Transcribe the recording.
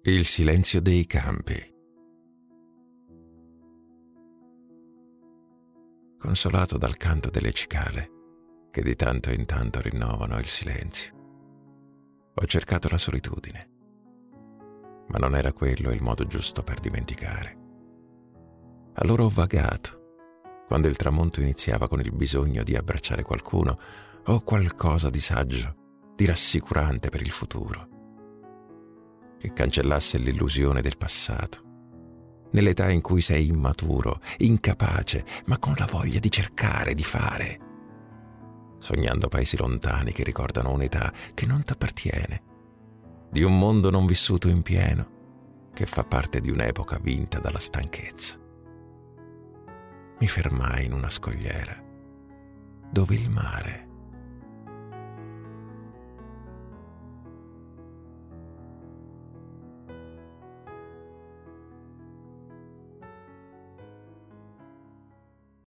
Il silenzio dei campi. Consolato dal canto delle cicale, che di tanto in tanto rinnovano il silenzio, ho cercato la solitudine, ma non era quello il modo giusto per dimenticare. Allora ho vagato, quando il tramonto iniziava con il bisogno di abbracciare qualcuno o qualcosa di saggio, di rassicurante per il futuro, che cancellasse l'illusione del passato, nell'età in cui sei immaturo, incapace, ma con la voglia di cercare, di fare, sognando paesi lontani che ricordano un'età che non t'appartiene, di un mondo non vissuto in pieno, che fa parte di un'epoca vinta dalla stanchezza. Mi fermai in una scogliera, dove il mare